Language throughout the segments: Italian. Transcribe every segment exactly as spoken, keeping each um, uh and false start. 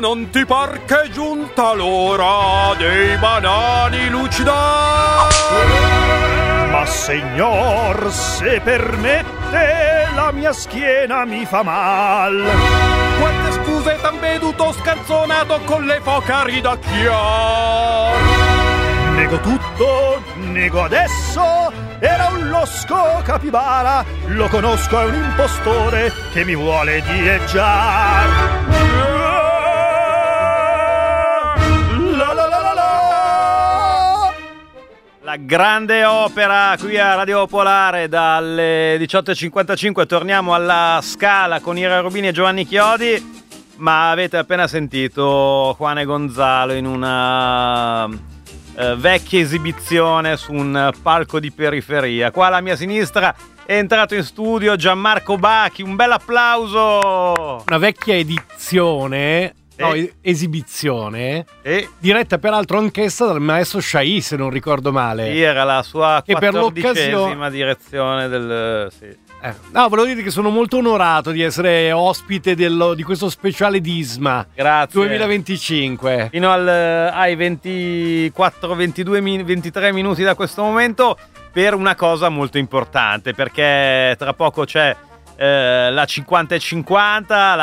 non ti par che è giunta l'ora dei banani lucida? Ma signor, se permette, la mia schiena mi fa mal. Quante scuse t'han veduto scanzonato con le focari da chiar? Nego tutto, nego adesso, era un losco capibara, lo conosco, è un impostore che mi vuole dieggiar. La la la la la. La grande opera qui a Radio Popolare dalle diciotto e cinquantacinque. Torniamo alla Scala con Ira Rubini e Giovanni Chiodi, ma avete appena sentito Juan Gonzalo in una Uh, vecchia esibizione su un palco di periferia. Qua alla mia sinistra è entrato in studio Gianmarco Bacchi, un bel applauso. Una vecchia edizione, eh. no, esibizione, eh. diretta peraltro anch'essa dal maestro Shai, se non ricordo male. Sì, era la sua che quattordicesima direzione del... Sì. Eh, no, volevo dire che sono molto onorato di essere ospite dello, di questo speciale Disma. Grazie. duemilaventicinque. Fino al, ai ventiquattro ventidue ventitré minuti da questo momento, per una cosa molto importante, perché tra poco c'è eh, la cinquanta e cinquanta,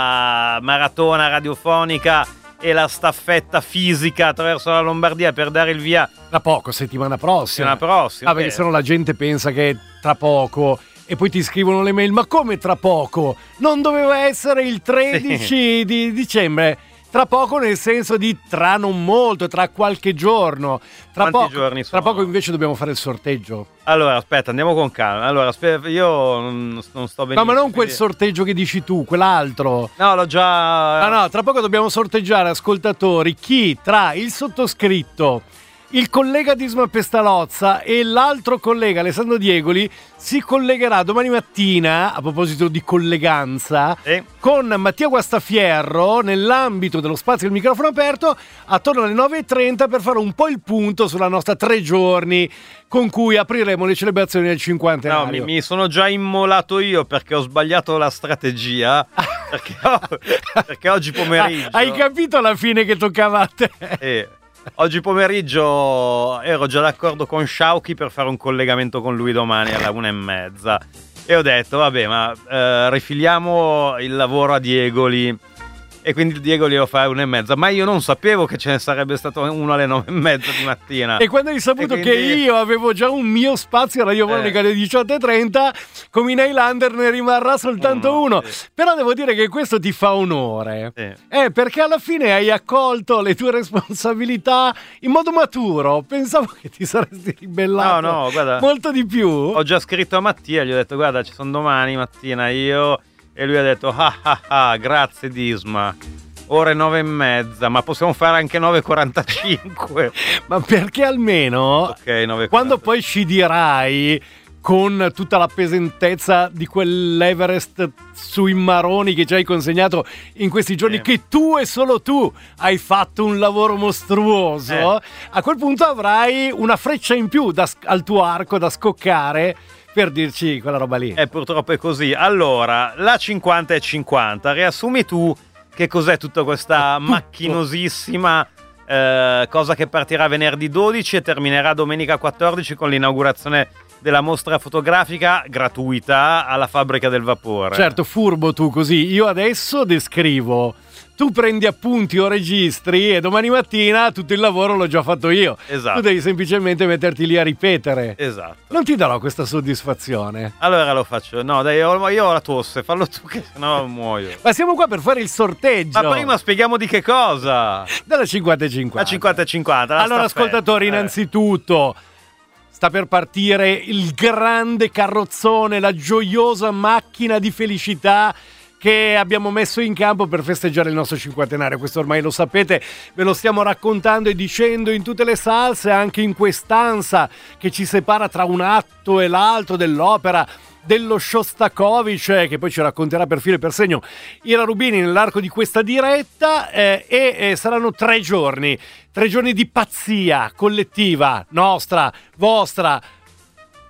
la maratona radiofonica e la staffetta fisica attraverso la Lombardia per dare il via tra poco, settimana prossima. Settimana prossima. Ah, perché sennò la gente pensa che tra poco... E poi ti scrivono le mail, ma come tra poco? Non doveva essere il tredici sì. di dicembre? Tra poco nel senso di tra non molto, tra qualche giorno. Tra Quanti poco, giorni sono? Tra poco invece dobbiamo fare il sorteggio. Allora, aspetta, andiamo con calma. Allora, aspetta, io non, non sto benissimo. No, ma non quel sorteggio che dici tu, quell'altro. No, l'ho già... Ah no, tra poco dobbiamo sorteggiare, ascoltatori, chi tra il sottoscritto, il collega Disma Pestalozza e l'altro collega Alessandro Diegoli si collegherà domani mattina, a proposito di colleganza, eh. con Mattia Guastafierro nell'ambito dello spazio del microfono aperto attorno alle nove e trenta per fare un po' il punto sulla nostra tre giorni con cui apriremo le celebrazioni del cinquantenario. No, mi, mi sono già immolato io perché ho sbagliato la strategia perché, ho, perché oggi pomeriggio... Hai capito alla fine che toccava a te? Eh. Oggi pomeriggio ero già d'accordo con Sciauchi per fare un collegamento con lui domani alla una e mezza e ho detto vabbè ma eh, rifiliamo il lavoro a Diegoli e quindi il Diegoli lo fa alle una e mezza, ma io non sapevo che ce ne sarebbe stato uno alle nove e mezza di mattina. E quando hai saputo quindi... che io avevo già un mio spazio radiofonica alle diciotto e trenta, con i Nylander ne rimarrà soltanto uno, uno. Sì. Però devo dire che questo ti fa onore, sì. eh, perché alla fine hai accolto le tue responsabilità in modo maturo. Pensavo che ti saresti ribellato no, no, guarda, molto di più. Ho già scritto a Mattia, gli ho detto guarda ci sono domani mattina io... E lui ha detto ah ah ah grazie Disma, ore nove e mezza, ma possiamo fare anche nove e quarantacinque. Ma perché almeno okay, nove e quarantacinque. Quando poi ci dirai con tutta la pesantezza di quell'Everest sui maroni che ci hai consegnato in questi giorni, eh. che tu e solo tu hai fatto un lavoro mostruoso, eh. a quel punto avrai una freccia in più da, al tuo arco da scoccare per dirci quella roba lì. Eh, purtroppo è così. Allora, la cinquanta e cinquanta, riassumi tu che cos'è tutta questa Tutto. macchinosissima eh, cosa che partirà venerdì dodici e terminerà domenica quattordici con l'inaugurazione della mostra fotografica gratuita alla Fabbrica del Vapore. Certo, furbo tu così. Io adesso descrivo, tu prendi appunti o registri e domani mattina tutto il lavoro l'ho già fatto io. Esatto. Tu devi semplicemente metterti lì a ripetere. Esatto. Non ti darò questa soddisfazione. Allora lo faccio. No, dai, io, io ho la tosse, fallo tu che sennò muoio. Ma siamo qua per fare il sorteggio. Ma prima spieghiamo di che cosa. Della cinquanta e cinquanta. La cinquanta e cinquanta. Allora, staffetta. ascoltatori, innanzitutto... Eh. Sta per partire il grande carrozzone, la gioiosa macchina di felicità che abbiamo messo in campo per festeggiare il nostro cinquantenario. Questo ormai lo sapete, ve lo stiamo raccontando e dicendo in tutte le salse, anche in quest'ansa che ci separa tra un atto e l'altro dell'opera dello Shostakovich, che poi ci racconterà per filo e per segno Ira Rubini nell'arco di questa diretta, eh, e eh, saranno tre giorni, tre giorni di pazzia collettiva, nostra, vostra,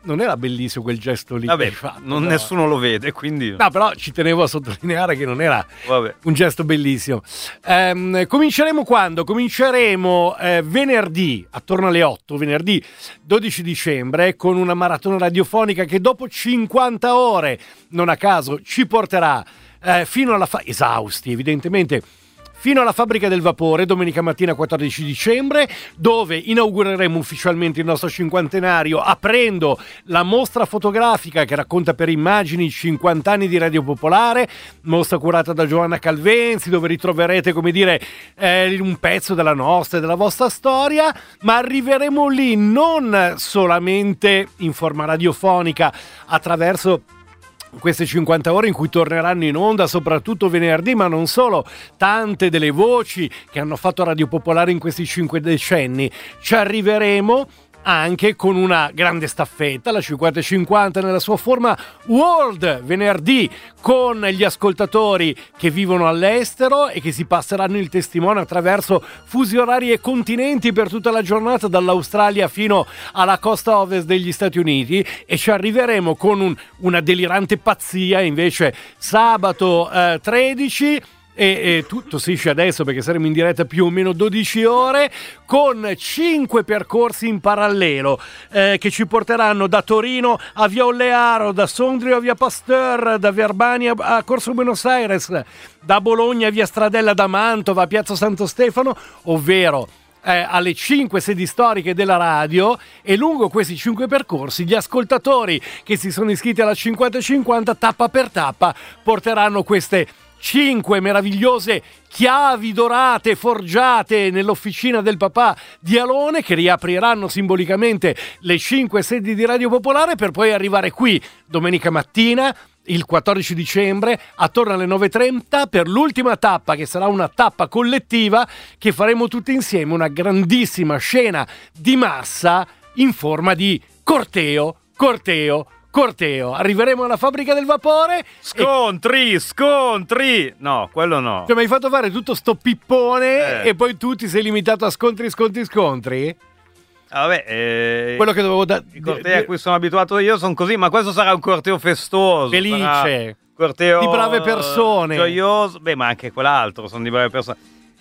non era bellissimo quel gesto lì. Vabbè, fatto, non, no. nessuno lo vede, quindi... No, però ci tenevo a sottolineare che non era Vabbè. un gesto bellissimo. Ehm, cominceremo quando? Cominceremo eh, venerdì, attorno alle otto, venerdì dodici dicembre, con una maratona radiofonica che dopo cinquanta ore, non a caso, ci porterà eh, fino alla... Fa- esausti, evidentemente... fino alla Fabbrica del Vapore, domenica mattina quattordici dicembre, dove inaugureremo ufficialmente il nostro cinquantenario aprendo la mostra fotografica che racconta per immagini i cinquanta anni di Radio Popolare, mostra curata da Giovanna Calvenzi, dove ritroverete, come dire, eh, un pezzo della nostra e della vostra storia, ma arriveremo lì non solamente in forma radiofonica attraverso queste cinquanta ore in cui torneranno in onda soprattutto venerdì, ma non solo, tante delle voci che hanno fatto Radio Popolare in questi cinque decenni. Ci arriveremo anche con una grande staffetta, la cinquanta cinquanta nella sua forma World, venerdì, con gli ascoltatori che vivono all'estero e che si passeranno il testimone attraverso fusi orari e continenti per tutta la giornata, dall'Australia fino alla costa ovest degli Stati Uniti, e ci arriveremo con un, una delirante pazzia invece sabato eh, tredici. E, e tutto si esce adesso perché saremo in diretta più o meno dodici ore con cinque percorsi in parallelo eh, che ci porteranno da Torino a Via Ollearo, da Sondrio a Via Pasteur, da Verbania a Corso Buenos Aires, da Bologna a Via Stradella, da Mantova a Piazza Santo Stefano, ovvero Eh, alle cinque sedi storiche della radio. E lungo questi cinque percorsi gli ascoltatori che si sono iscritti alla cinquanta cinquanta tappa per tappa porteranno queste cinque meravigliose chiavi dorate forgiate nell'officina del papà di Alone, che riapriranno simbolicamente le cinque sedi di Radio Popolare, per poi arrivare qui domenica mattina il quattordici dicembre attorno alle nove e trenta per l'ultima tappa, che sarà una tappa collettiva che faremo tutti insieme, una grandissima scena di massa in forma di corteo, corteo, corteo. Arriveremo alla Fabbrica del Vapore. Scontri, e... scontri. No, quello no. Cioè, mi hai fatto fare tutto sto pippone eh. e poi tu ti sei limitato a scontri, scontri, scontri? Ah, vabbè, eh, quello che dovevo da... i cortei a cui sono abituato io sono così, ma questo sarà un corteo festoso, felice, corteo di brave persone, gioioso. Beh, ma anche quell'altro sono di brave persone.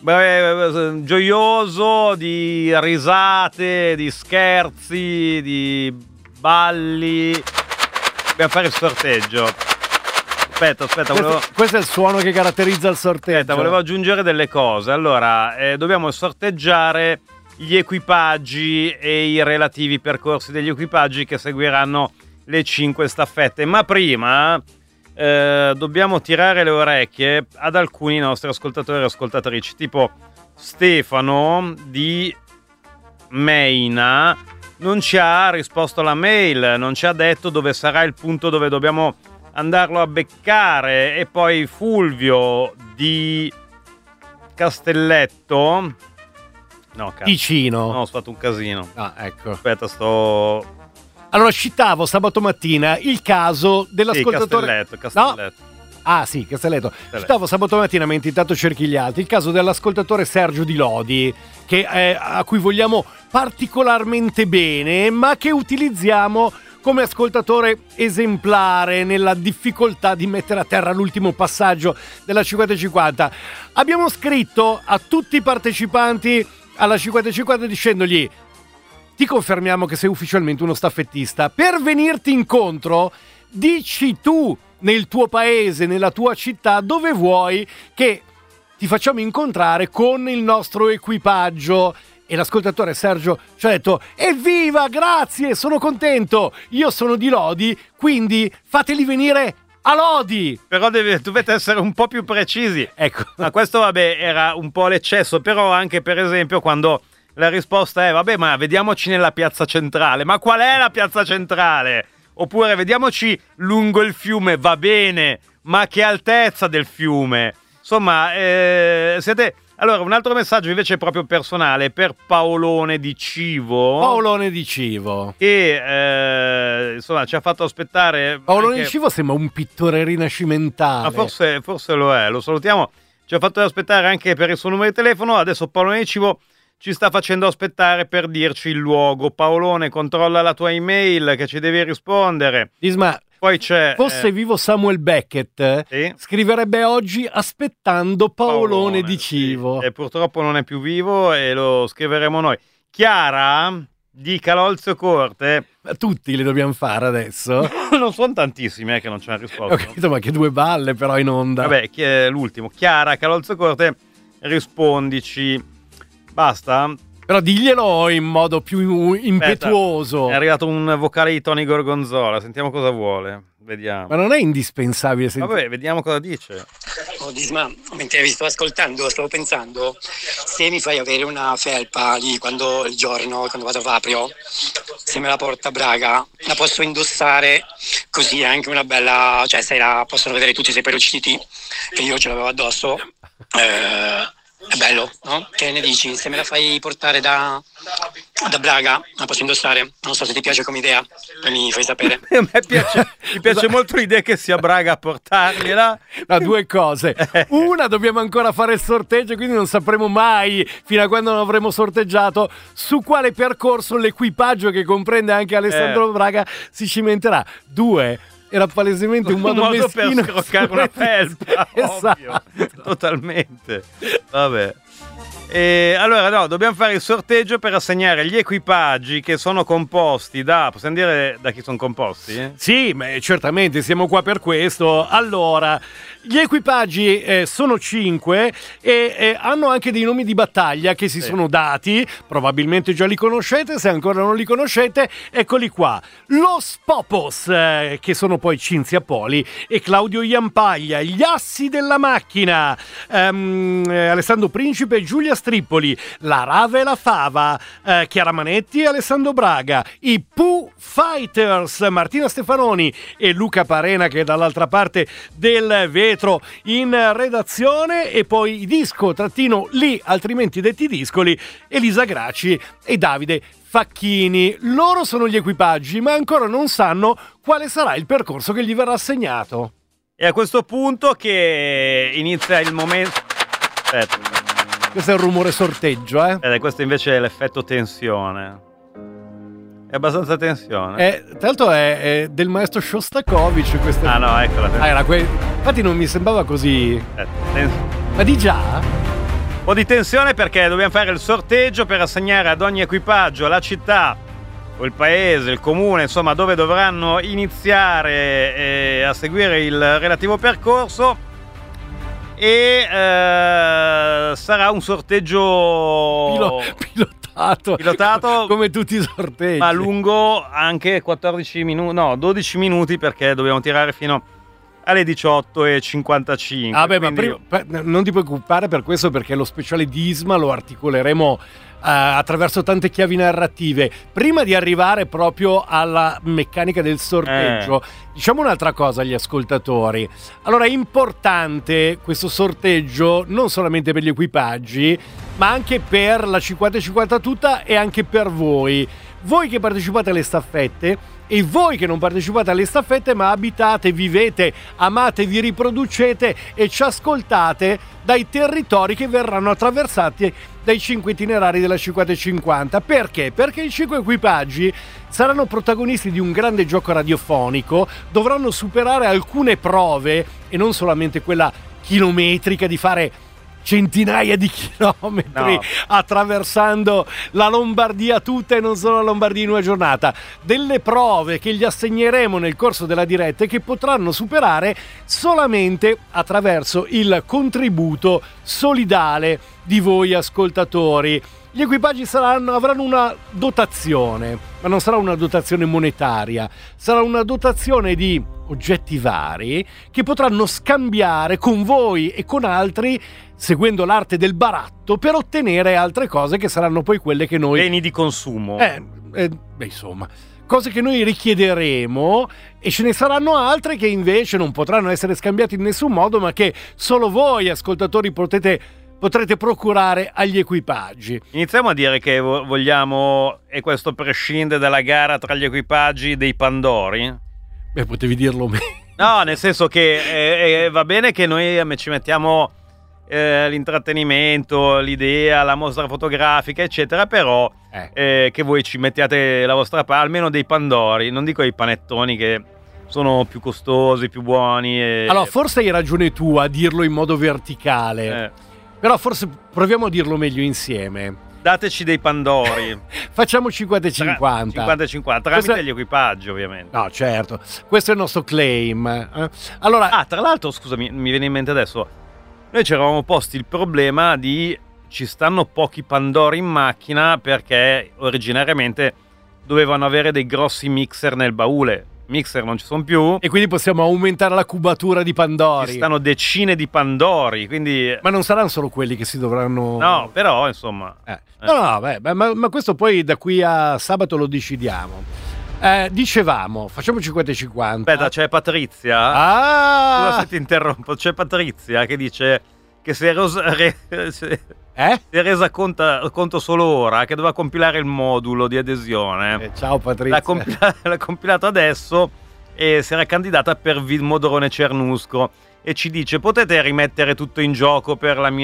Brave, gioioso, di risate, di scherzi, di balli. Dobbiamo fare il sorteggio. Aspetta, aspetta, volevo... questo, questo è il suono che caratterizza il sorteggio. Aspetta, volevo aggiungere delle cose. Allora, eh, dobbiamo sorteggiare gli equipaggi e i relativi percorsi degli equipaggi che seguiranno le cinque staffette. Ma prima eh, dobbiamo tirare le orecchie ad alcuni nostri ascoltatori e ascoltatrici, tipo Stefano di Meina. Non ci ha risposto alla mail, non ci ha detto dove sarà il punto dove dobbiamo andarlo a beccare. E poi Fulvio di Castelletto. No, cazzo. Ticino. No, ho fatto un casino. Ah, ecco. Aspetta, sto... Allora, citavo sabato mattina il caso dell'ascoltatore... Sì, Castelletto, Castelletto. No? Ah, sì, Castelletto. Castelletto. Citavo sabato mattina, mentre intanto cerchi gli altri, il caso dell'ascoltatore Sergio Di Lodi, che è, a cui vogliamo particolarmente bene, ma che utilizziamo come ascoltatore esemplare nella difficoltà di mettere a terra l'ultimo passaggio della cinquanta cinquanta. Abbiamo scritto a tutti i partecipanti alla cinquanta cinquanta dicendogli: ti confermiamo che sei ufficialmente uno staffettista. Per venirti incontro, dici tu nel tuo paese, nella tua città, dove vuoi che ti facciamo incontrare con il nostro equipaggio. E l'ascoltatore Sergio ci ha detto: evviva, grazie, sono contento, io sono di Lodi, quindi fateli venire a Lodi. Però deve, dovete essere un po' più precisi. Ecco. Ma questo, vabbè, era un po' l'eccesso. Però anche, per esempio, quando la risposta è: vabbè, ma vediamoci nella piazza centrale. Ma qual è la piazza centrale? Oppure vediamoci lungo il fiume. Va bene, ma che altezza del fiume? Insomma, eh, siete... Allora, un altro messaggio invece proprio personale per Paolone di Civo. Paolone di Civo. Che, eh, insomma, ci ha fatto aspettare... Paolone anche... di Civo sembra un pittore rinascimentale. Ma forse, forse lo è, lo salutiamo. Ci ha fatto aspettare anche per il suo numero di telefono. Adesso Paolone di Civo ci sta facendo aspettare per dirci il luogo. Paolone, controlla la tua email che ci devi rispondere. Isma, poi c'è... Fosse eh, vivo Samuel Beckett, sì? Scriverebbe oggi aspettando Paolone, Paolone di Civo. Sì. E purtroppo non è più vivo e lo scriveremo noi. Chiara di Calolzio Corte. Ma tutti li dobbiamo fare adesso? Non sono tantissimi eh, che non ci hanno risposto. Ho capito, ma che due balle però in onda. Vabbè, chi è l'ultimo? Chiara, Calolzio Corte, rispondici. Basta? Però diglielo in modo più impetuoso. Aspetta, è arrivato un vocale di Tony Gorgonzola, sentiamo cosa vuole. Vediamo. Ma non è indispensabile sentire. Vabbè, vediamo cosa dice. Oh, Disma, mentre vi sto ascoltando, stavo pensando, se mi fai avere una felpa lì quando il giorno, quando vado a Vaprio, se me la porta a Braga, la posso indossare così è anche una bella, cioè se la possono vedere tutti i seperuciti che io ce l'avevo addosso. Eh, È bello, no? Che ne dici? Se me la fai portare da, da Braga, la posso indossare? Non so se ti piace come idea, poi mi fai sapere. A me piace, mi piace molto l'idea che sia Braga a portargliela. No, due cose. Una, dobbiamo ancora fare il sorteggio, quindi non sapremo mai, fino a quando non avremo sorteggiato, su quale percorso l'equipaggio che comprende anche Alessandro Eh. Braga si cimenterà. Due, era palesemente un modo, un modo meschino per scroccare una felpa. Esatto. Ovvio, totalmente. Vabbè. E allora no, dobbiamo fare il sorteggio per assegnare gli equipaggi che sono composti da, possiamo dire da chi sono composti? Eh? Sì, ma certamente siamo qua per questo. Allora, gli equipaggi eh, sono cinque e eh, hanno anche dei nomi di battaglia che si Sì. sono dati, probabilmente già li conoscete, se ancora non li conoscete, eccoli qua. Los Popos, eh, che sono poi Cinzia Poli e Claudio Iampaglia, gli Assi della Macchina, ehm, eh, Alessandro Principe e Giulia Strippoli, la Rava e la Fava, eh, Chiara Manetti e Alessandro Braga, i Pooh Fighters, Martina Stefanoni e Luca Parena che è dall'altra parte del vetro in redazione, e poi i disco trattino lì, altrimenti detti discoli, Elisa Graci e Davide Facchini. Loro sono gli equipaggi, ma ancora non sanno quale sarà il percorso che gli verrà assegnato. E a questo punto che inizia il momento... Aspetta. Questo è il rumore sorteggio, eh? Eh, questo invece è l'effetto tensione. È abbastanza tensione. È, tra l'altro è, è del maestro Shostakovich. Questa... Ah no, eccola. Ah, era que... Infatti non mi sembrava così. Eh, tens- Ma di già? Un po' di tensione perché dobbiamo fare il sorteggio per assegnare ad ogni equipaggio la città o il paese, il comune, insomma, dove dovranno iniziare eh, a seguire il relativo percorso. E eh, sarà un sorteggio Pilo- pilotato. Pilotato. Come tutti i sorteggi. ma lungo anche quattordici minuti, no, dodici minuti, perché dobbiamo tirare fino alle diciotto e cinquantacinque. Ah beh, ma quindi- prima, non ti preoccupare per questo, perché lo speciale di Isma lo articoleremo eh, attraverso tante chiavi narrative. Prima di arrivare proprio alla meccanica del sorteggio, Eh. diciamo un'altra cosa agli ascoltatori. Allora, è importante questo sorteggio non solamente per gli equipaggi, ma anche per la cinquanta cinquanta tutta e anche per voi. Voi che partecipate alle staffette e voi che non partecipate alle staffette ma abitate, vivete, amate, vi riproducete e ci ascoltate dai territori che verranno attraversati dai cinque itinerari della cinquanta cinquanta. Perché? Perché i cinque equipaggi saranno protagonisti di un grande gioco radiofonico, dovranno superare alcune prove e non solamente quella chilometrica di fare centinaia di chilometri No. attraversando la Lombardia tutta e non solo la Lombardia in una giornata. Delle prove che gli assegneremo nel corso della diretta e che potranno superare solamente attraverso il contributo solidale di voi ascoltatori. Gli equipaggi saranno, avranno una dotazione, ma non sarà una dotazione monetaria, sarà una dotazione di oggetti vari che potranno scambiare con voi e con altri, seguendo l'arte del baratto, per ottenere altre cose che saranno poi quelle che noi... beni di consumo. Eh, eh, beh, insomma, cose che noi richiederemo, e ce ne saranno altre che invece non potranno essere scambiate in nessun modo, ma che solo voi ascoltatori potete... potrete procurare agli equipaggi. Iniziamo a dire che vo- vogliamo, e questo prescinde dalla gara tra gli equipaggi, dei Pandori. Beh, potevi dirlo meglio. No, nel senso che eh, eh, va bene che noi ci mettiamo eh, l'intrattenimento, l'idea, la mostra fotografica, eccetera, però Eh. eh, che voi ci mettiate la vostra parte, almeno dei pandori, non dico i panettoni che sono più costosi, più buoni. E... Allora, forse hai ragione tu a dirlo in modo verticale, eh, però forse proviamo a dirlo meglio insieme. dateci dei pandori. Facciamo cinquanta e cinquanta. cinquanta e cinquanta, tramite Questo- gli equipaggi, ovviamente. No, certo. Questo è il nostro claim. eh. Allora, Ah, tra l'altro, scusami, mi viene in mente adesso. Noi ci eravamo posti il problema di ci stanno pochi pandori in macchina perché originariamente dovevano avere dei grossi mixer nel baule. Mixer non ci sono più. e quindi possiamo aumentare la cubatura di Pandori. Ci stanno decine di pandori, quindi Ma non saranno solo quelli che si dovranno... no, però insomma, Eh. No, no, beh, beh, ma, ma questo poi da qui a sabato lo decidiamo. Eh, dicevamo, facciamo cinquanta e cinquanta. aspetta, c'è Patrizia. Ah! Scusa se ti interrompo, c'è Patrizia che dice che si è, ros- re- si Eh? è resa conto, conto solo ora che doveva compilare il modulo di adesione. Eh, ciao Patrizia. L'ha, compila- l'ha compilato adesso e si era candidata per Vimodrone Cernusco e ci dice: potete rimettere tutto in gioco per la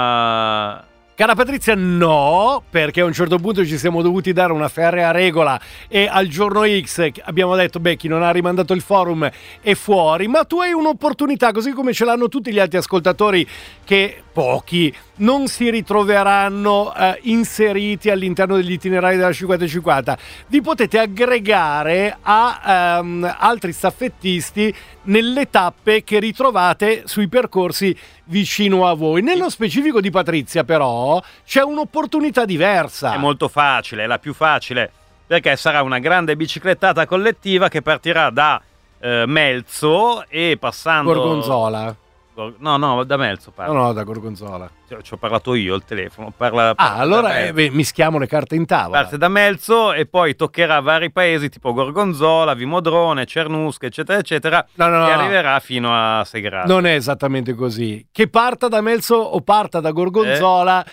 mia... Cara Patrizia, no, perché a un certo punto ci siamo dovuti dare una ferrea regola e al giorno X abbiamo detto, beh, chi non ha rimandato il forum è fuori, ma tu hai un'opportunità, così come ce l'hanno tutti gli altri ascoltatori che, pochi, non si ritroveranno eh, inseriti all'interno degli itinerari della cinquanta e cinquanta. Vi potete aggregare a ehm, altri staffettisti nelle tappe che ritrovate sui percorsi vicino a voi. Nello specifico di Patrizia, però, c'è un'opportunità diversa. È molto facile, è la più facile, perché sarà una grande biciclettata collettiva che partirà da eh, Melzo e passando... Gorgonzola. Gor- No, no, da Melzo parlo. No, no, da Gorgonzola. Ci ho- Ci ho parlato io al telefono. Parla, Ah, parla da allora Melzo. eh, beh, mischiamo le carte in tavola. Parte da Melzo e poi toccherà vari paesi tipo Gorgonzola, Vimodrone, Cernusca, eccetera, eccetera, No, no, no, e no. arriverà fino a Segrate. Non è esattamente così. Che parta da Melzo o parta da Gorgonzola,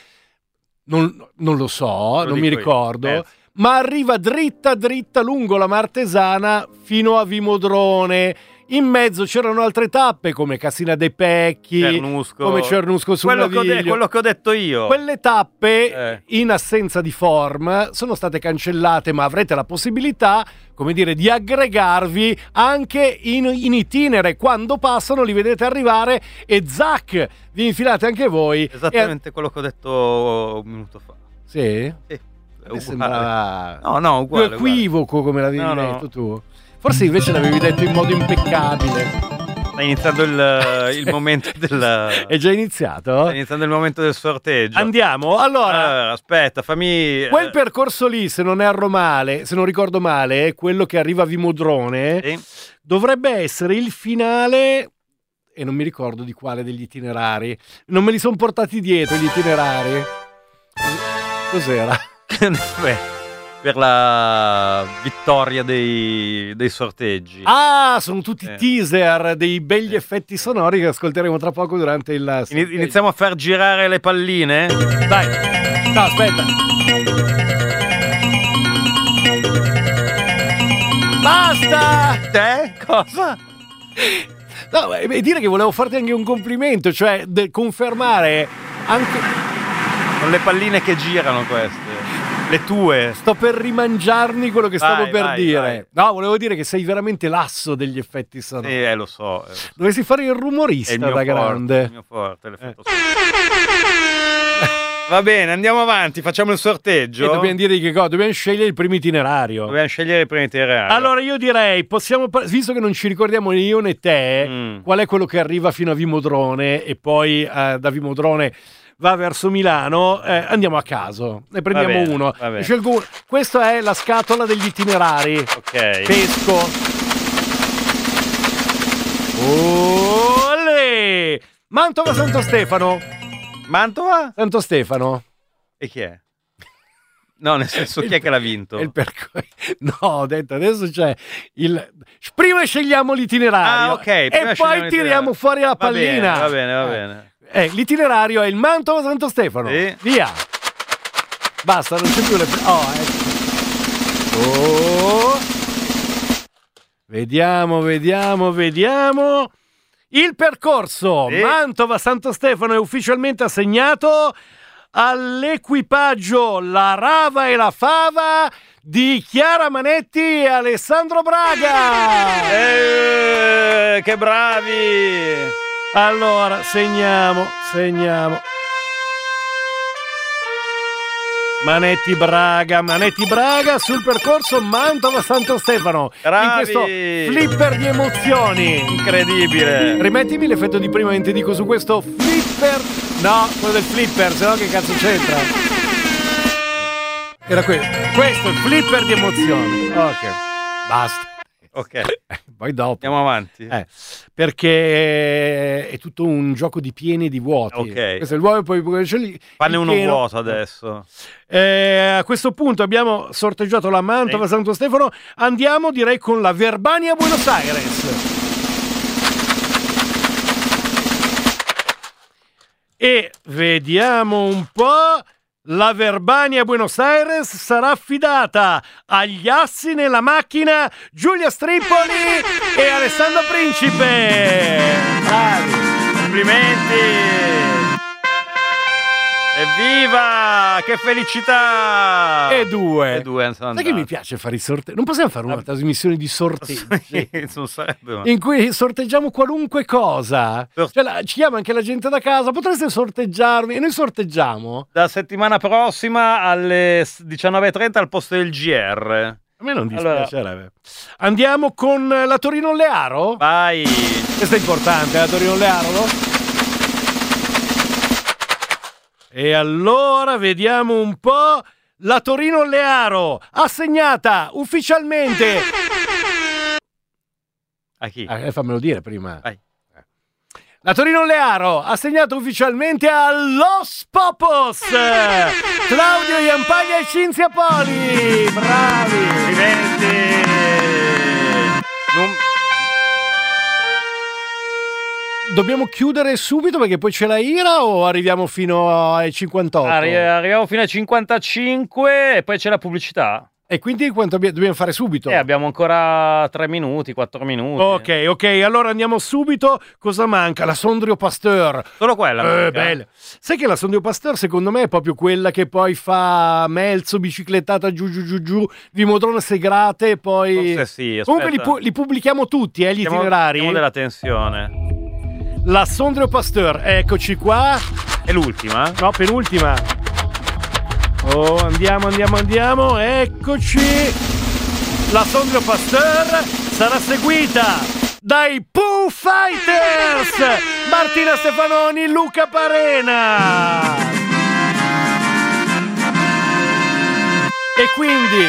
non, non lo so, Lo non mi dico io, ricordo. Melzo. Ma arriva dritta dritta lungo la Martesana fino a Vimodrone. In mezzo c'erano altre tappe come Cassina dei Pecchi, Cernusco. come Cernusco sul quello che, ho de- Naviglio. quello che ho detto io. Quelle tappe, Eh. in assenza di form, sono state cancellate, ma avrete la possibilità, come dire, di aggregarvi anche in, in itinere. Quando passano li vedete arrivare e zac, vi infilate anche voi. Esattamente quello che ho detto un minuto fa. E- sì? Sì, è Mi uguale. sembrava No, no, più uguale. uguale. equivoco come l'avevi No, no. detto tu. Forse invece l'avevi detto in modo impeccabile. Sta iniziando il, il momento del... È già iniziato? Sta iniziando il momento del sorteggio. Andiamo? Allora, Allora, aspetta, fammi... quel eh, percorso lì, se non erro male, se non ricordo male, quello che arriva a Vimodrone, sì. dovrebbe essere il finale, e non mi ricordo di quale degli itinerari. Non me li sono portati dietro gli itinerari. Cos'era? Beh, per la vittoria dei, dei sorteggi. Ah, sono tutti Eh. teaser dei begli effetti sonori che ascolteremo tra poco durante il Ini- sorteggio. iniziamo a far girare le palline? Dai, no, aspetta. Basta! Te? Cosa? No, e dire che volevo farti anche un complimento, cioè de- confermare anche... Sono le palline che girano queste. Le tue. Sto per rimangiarmi quello che stavo Vai, per vai, dire. No, volevo dire che sei veramente l'asso degli effetti Sì, sonori. eh, lo so. eh, lo so. Dovresti fare il È il rumorista mio da forte, grande. il mio forte, l'effetto sonoro. Va bene, andiamo avanti, facciamo il E sorteggio. dobbiamo dire di che cosa? Dobbiamo scegliere il primo itinerario. Dobbiamo scegliere i primi itinerari. Allora io direi, possiamo, par- visto che non ci ricordiamo né io né te, Mm. qual è quello che arriva fino a Vimodrone e poi eh, da Vimodrone va verso Milano, eh, andiamo a caso, ne prendiamo Va bene, uno. va bene. Scelgo uno. Questa è la scatola degli itinerari. Ok. Pesco. Olè! Mantova Santo Stefano. Mantova? Santo Stefano. E chi è? No, nel senso, chi è che l'ha vinto? È il percorso. No, ho detto adesso c'è il. Prima scegliamo l'itinerario. Ah, ok, E prima poi scegliamo tiriamo l'itinerario. fuori la Va bene, pallina. va bene, va Eh. bene. Eh, l'itinerario è il Mantova Santo Stefano. Sì. Via. Basta, non c'è più le. Oh, ecco. Oh. Vediamo, vediamo, vediamo. Il percorso Sì. Mantova-Santo Stefano è ufficialmente assegnato all'equipaggio La Rava e la Fava di Chiara Manetti e Alessandro Braga. Eh, che bravi! Allora, segniamo, segniamo. Manetti Braga, Manetti Braga sul percorso Mantova-Santo Stefano. Bravi! In questo flipper di emozioni. Incredibile! Rimettimi l'effetto di prima, ti dico su questo flipper. No, quello del flipper, se no che cazzo c'entra? Era questo. Questo è il flipper di emozioni. Ok, basta. Ok, Poi dopo. andiamo avanti. Eh, perché è tutto un gioco di pieni e di vuoti. Ok. Questo è il vuoto, poi c'è lì. Fanne il uno pieno. vuoto adesso. Eh, a questo punto abbiamo sorteggiato la Mantova Sì. Santo Stefano. Andiamo direi con la Verbania Buenos Aires. E vediamo un po'. La Verbania Buenos Aires sarà affidata agli assi nella macchina Giulia Strippoli e Alessandro Principe. Bravi. Complimenti! Evviva! Che felicità! E due. E due sono Sai che mi andati. piace fare i sorteggi? Non possiamo fare una Ah. trasmissione di sorteggi? Sì, non sarebbe ma- In cui sorteggiamo qualunque cosa. Sort- Cioè, la- ci chiama anche la gente da casa, potreste sorteggiarmi? E noi sorteggiamo. Da settimana prossima alle diciannove e trenta al posto del G R. A me non Allora- dispiacerebbe. Andiamo con la Torino-Learo? Vai! Questa è importante, la Torino-Learo, no? E allora vediamo un po'. La Torino-Learo assegnata ufficialmente. A chi? Ah, fammelo dire prima. Vai. La Torino-Learo assegnato ufficialmente a Los Popos. Claudio Iampaglia e Cinzia Poli. Bravi. Complimenti! Non- Dobbiamo chiudere subito perché poi c'è la Ira o arriviamo fino ai cinquantotto? Arri- arriviamo fino ai cinquantacinque e poi c'è la pubblicità. E quindi quanto abbi- dobbiamo fare subito? E abbiamo ancora tre minuti, quattro minuti. Ok, ok, allora andiamo subito. Cosa manca? La Sondrio Pasteur. Solo quella. Eh, manca. bella. Sai che la Sondrio Pasteur secondo me è proprio quella che poi fa Melzo, biciclettata giù giù giù giù, Vimodrone Segrate e poi... Forse sì, aspetta. Comunque li, pu- li pubblichiamo tutti, eh, gli Diamo- itinerari. diamo della tensione. La Sondrio Pasteur, eccoci qua. È l'ultima? No, penultima. Oh, andiamo, andiamo, andiamo. Eccoci. La Sondrio Pasteur sarà seguita dai Pooh Fighters. Martina Stefanoni, Luca Parena. E quindi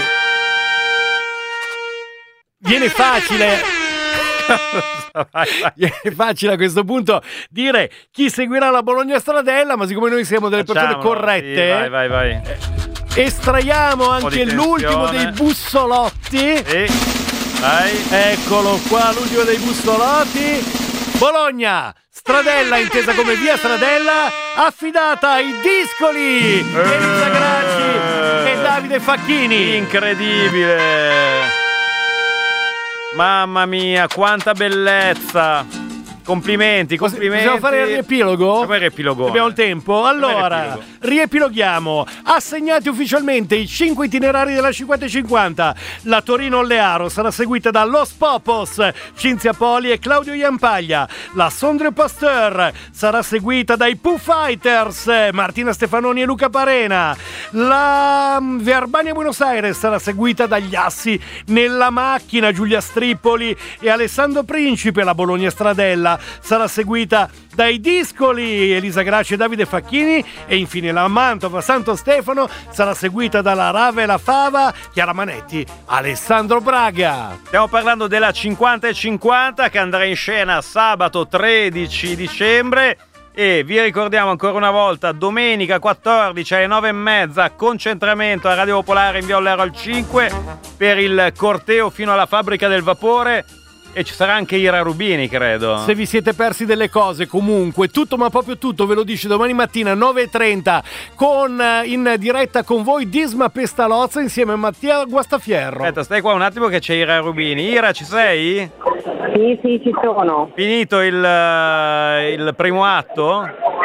viene facile. Vai, vai. È facile a questo punto dire chi seguirà la Bologna Stradella, ma siccome noi siamo delle persone Facciamolo, corrette, sì, vai, vai, vai. estraiamo po' anche di l'ultimo tensione. dei bussolotti. Sì. Vai. Eccolo qua, l'ultimo dei bussolotti. Bologna Stradella, intesa come via Stradella, affidata ai Discoli, Elisa Gracci e Davide Facchini. Incredibile. Mamma mia, quanta bellezza. Complimenti, complimenti. Possiamo fare il riepilogo? Come riepilogo? Abbiamo il tempo? Allora, riepilogo. riepiloghiamo. Assegnati ufficialmente i cinque itinerari della cinquanta e cinquanta. La Torino-Learo sarà seguita da Los Popos, Cinzia Poli e Claudio Iampaglia. La Sondrio Pasteur sarà seguita dai Pooh Fighters, Martina Stefanoni e Luca Parena. La mm, Verbania Buenos Aires sarà seguita dagli Assi nella macchina, Giulia Strippoli e Alessandro Principe. La Bologna Stradella sarà seguita dai Discoli, Elisa Gracci e Davide Facchini. E infine la Mantova Santo Stefano sarà seguita dalla Rava e la Fava, Chiara Manetti, Alessandro Braga. Stiamo parlando della cinquanta e cinquanta che andrà in scena sabato tredici dicembre. E vi ricordiamo ancora una volta, domenica quattordici alle nove e mezza, concentramento a Radio Popolare in via Ollero al cinque per il corteo fino alla fabbrica del vapore. E ci sarà anche Ira Rubini, credo. Se vi siete persi delle cose, comunque tutto, ma proprio tutto, ve lo dice domani mattina nove e trenta con eh, in diretta con voi Disma Pestalozza insieme a Mattia Guastafierro. Aspetta, stai qua un attimo che c'è Ira Rubini. Ira, ci sei? Sì, sì, ci sono. Finito il, eh, il primo atto?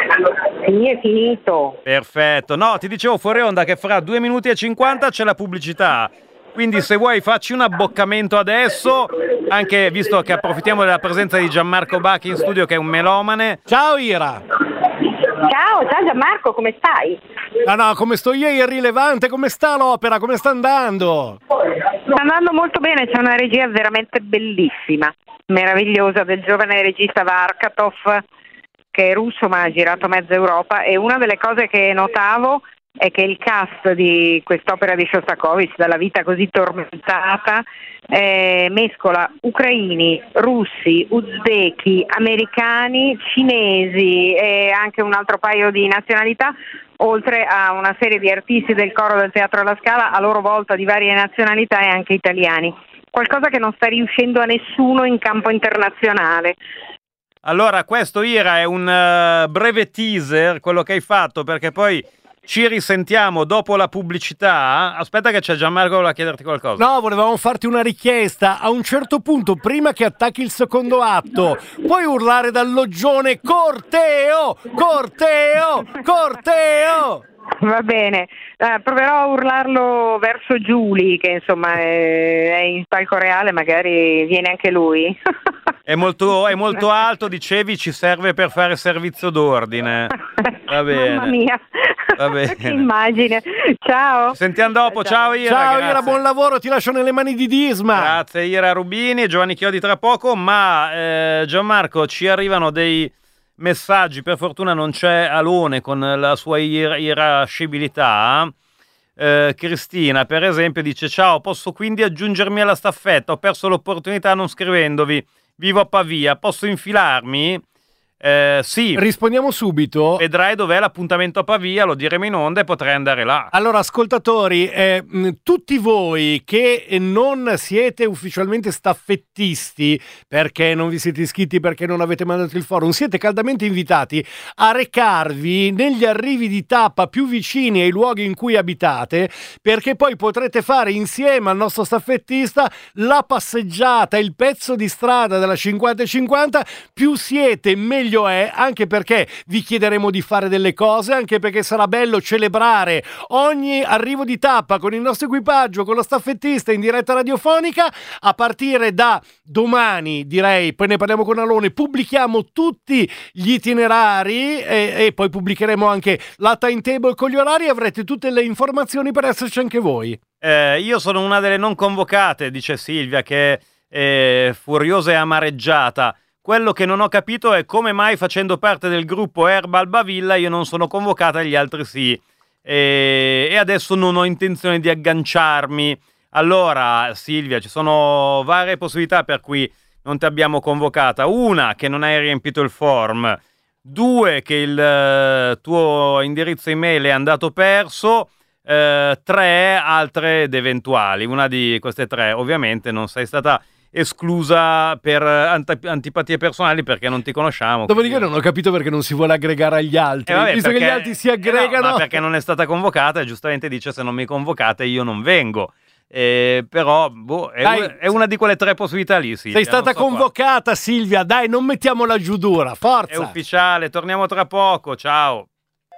Sì, è finito. Perfetto. No, ti dicevo fuori onda che fra due minuti e cinquanta c'è la pubblicità. Quindi se vuoi facci un abboccamento adesso, anche visto che approfittiamo della presenza di Gianmarco Bacchi in studio, che è un melomane. Ciao Ira! Ciao, ciao Gianmarco, come stai? No, no, come sto io è irrilevante, come sta l'opera, come sta andando? Sta andando molto bene, c'è una regia veramente bellissima, meravigliosa, del giovane regista Varkatov, che è russo ma ha girato mezza Europa, e una delle cose che notavo è che il cast di quest'opera di Shostakovich, dalla vita così tormentata, eh, mescola ucraini, russi, uzbeki, americani, cinesi e anche un altro paio di nazionalità, oltre a una serie di artisti del coro del Teatro alla Scala, a loro volta di varie nazionalità e anche italiani. Qualcosa che non sta riuscendo a nessuno in campo internazionale. Allora, questo Ira è un uh, breve teaser, quello che hai fatto, perché poi ci risentiamo dopo la pubblicità. Aspetta che c'è Gianmarco che voleva chiederti qualcosa. No, volevamo farti una richiesta. A un certo punto, prima che attacchi il secondo atto, puoi urlare dal loggione Corteo! Corteo! Corteo! Va bene, uh, proverò a urlarlo verso Giuli, che insomma è, è in palco reale, magari viene anche lui. È molto, è molto alto, dicevi, ci serve per fare servizio d'ordine. Va bene. Mamma mia, va bene. Che immagine. Ciao. Ci sentiamo dopo, ciao Ira. Ciao grazie. Ira, buon lavoro, ti lascio nelle mani di Disma. Grazie Ira Rubini e Giovanni Chiodi tra poco, ma eh, Gianmarco, ci arrivano dei messaggi, per fortuna non c'è Alone con la sua ir- irascibilità. Eh, Cristina per esempio dice: ciao, posso quindi aggiungermi alla staffetta? Ho perso l'opportunità non scrivendovi, vivo a Pavia, posso infilarmi? Eh, sì, rispondiamo subito. Vedrai dov'è l'appuntamento a Pavia, lo diremo in onda e potrai andare là. Allora, ascoltatori, eh, tutti voi che non siete ufficialmente staffettisti, perché non vi siete iscritti, perché non avete mandato il forum, siete caldamente invitati a recarvi negli arrivi di tappa più vicini ai luoghi in cui abitate, perché poi potrete fare insieme al nostro staffettista la passeggiata, il pezzo di strada della cinquanta e cinquanta. Più siete, meglio è, anche perché vi chiederemo di fare delle cose, anche perché sarà bello celebrare ogni arrivo di tappa con il nostro equipaggio, con lo staffettista in diretta radiofonica. A partire da domani, direi, poi ne parliamo con Alone, pubblichiamo tutti gli itinerari e, e poi pubblicheremo anche la timetable con gli orari, avrete tutte le informazioni per esserci anche voi. Eh, io sono una delle non convocate, dice Silvia, che è furiosa e amareggiata. Quello che non ho capito è come mai, facendo parte del gruppo Erba Albavilla, io non sono convocata e gli altri sì. E, e adesso non ho intenzione di agganciarmi. Allora, Silvia, ci sono varie possibilità per cui non ti abbiamo convocata. Una, che non hai riempito il form. Due, che il uh, tuo indirizzo email è andato perso. Uh, tre, altre ed eventuali. Una di queste tre, ovviamente, non sei stata esclusa per ant- antipatie personali, perché non ti conosciamo. Dopodiché quindi... non ho capito perché non si vuole aggregare agli altri, eh vabbè, visto perché... che gli altri si aggregano. Eh no, ma perché non è stata convocata e giustamente dice: se non mi convocate io non vengo. Eh, però boh, è, dai, una, è una di quelle tre possibilità lì. Silvia, sei stata so convocata qua. Silvia, dai, non mettiamola giù dura, forza. È ufficiale, torniamo tra poco, ciao.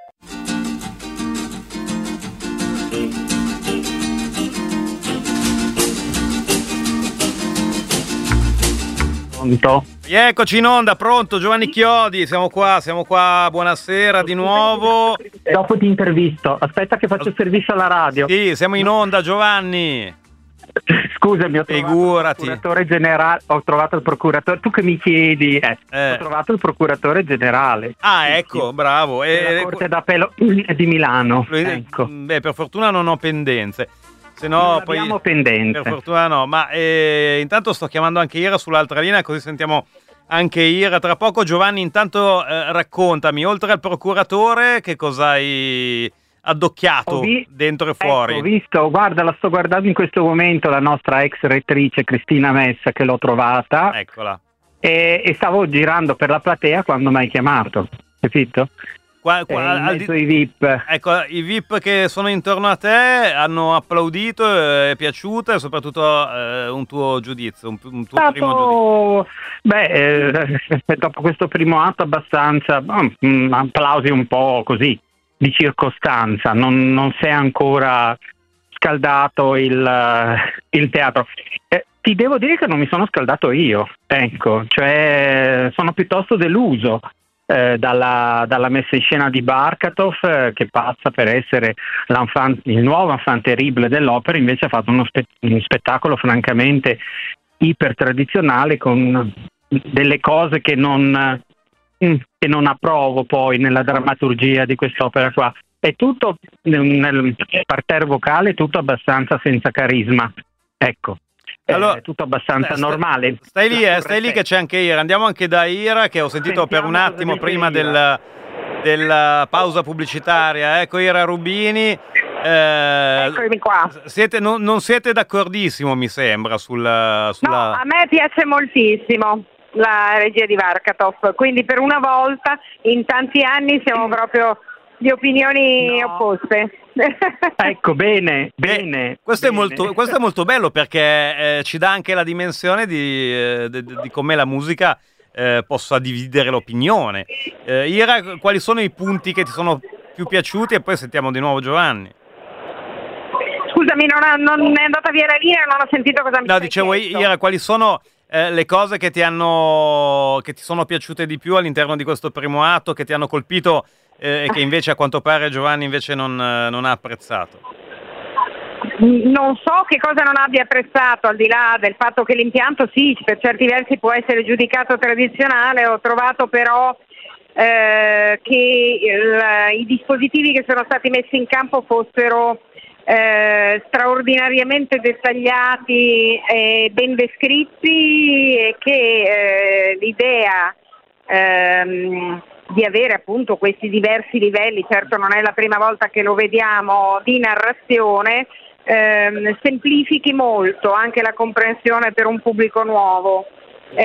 Pronto? Eccoci in onda, pronto Giovanni Chiodi, siamo qua, siamo qua, buonasera di nuovo. Dopo ti intervisto, aspetta che faccio servizio alla radio. Sì, siamo in onda Giovanni. Scusami, ho trovato Figurati. il procuratore generale, ho trovato il procuratore, tu che mi chiedi, eh, Eh. ho trovato il procuratore generale. Ah, ecco, bravo. Della E, Corte d'Appello di Milano, Lo- ecco. Beh, per fortuna non ho pendenze. Se no, Non poi abbiamo pendenze. per fortuna no. Ma eh, intanto sto chiamando anche Ira sull'altra linea, così sentiamo anche Ira tra poco. Giovanni, intanto eh, raccontami, oltre al procuratore, che cosa hai addocchiato Ho vi- dentro e fuori? Ecco, ho visto, guarda, la sto guardando in questo momento, la nostra ex rettrice Cristina Messa, che l'ho trovata, Eccola. e, e stavo girando per la platea quando mi hai chiamato, capito? qua, qua, eh, in al mezzo di- ai V I P. Ecco, i V I P che sono intorno a te hanno applaudito, è piaciuta e soprattutto eh, un tuo giudizio, un, un tuo Stato- primo giudizio. Beh, eh, dopo questo primo atto abbastanza, mm, applausi un po' così, di circostanza, non, non si è ancora scaldato il, il teatro. Eh, ti devo dire che non mi sono scaldato io, ecco, cioè sono piuttosto deluso eh, dalla, dalla messa in scena di Barkatov, eh, che passa per essere l'enfant, il nuovo enfant terrible dell'opera, invece ha fatto uno, spe- uno spettacolo francamente iper tradizionale con delle cose che non, che non approvo poi nella drammaturgia di quest'opera qua. È tutto nel parterre vocale, tutto abbastanza senza carisma, ecco. Allora, è tutto abbastanza sta- normale. Stai lì, eh, stai lì che c'è anche Ira. Andiamo anche da Ira, che ho sentito per un Sentiamo attimo cosa dice prima Ira. del, della pausa pubblicitaria. Ecco Ira Rubini. Eh, Eccomi qua. siete, non, non siete d'accordissimo, mi sembra, sulla... No, sulla... a me piace moltissimo la regia di Barkatov, quindi per una volta in tanti anni siamo proprio di opinioni No. opposte. Ecco, bene, Eh, bene. questo, È bene. molto, questo è molto bello perché eh, ci dà anche la dimensione di, eh, di, di come la musica eh, possa dividere l'opinione. Eh, Ira, quali sono i punti che ti sono più piaciuti? E poi sentiamo di nuovo Giovanni. Scusami, non, ha- non è andata via la linea, non ho sentito cosa mi No, stai dicevo chiesto. Ira, quali sono eh, le cose che ti hanno che ti sono piaciute di più all'interno di questo primo atto, che ti hanno colpito eh, e che invece a quanto pare Giovanni invece non, eh, non ha apprezzato? Non so che cosa non abbia apprezzato, al di là del fatto che l'impianto sì, per certi versi può essere giudicato tradizionale. Ho trovato però eh, che il- i dispositivi che sono stati messi in campo fossero eh, straordinariamente dettagliati e ben descritti, e che eh, l'idea ehm, di avere appunto questi diversi livelli, certo non è la prima volta che lo vediamo, di narrazione, ehm, semplifichi molto anche la comprensione per un pubblico nuovo eh,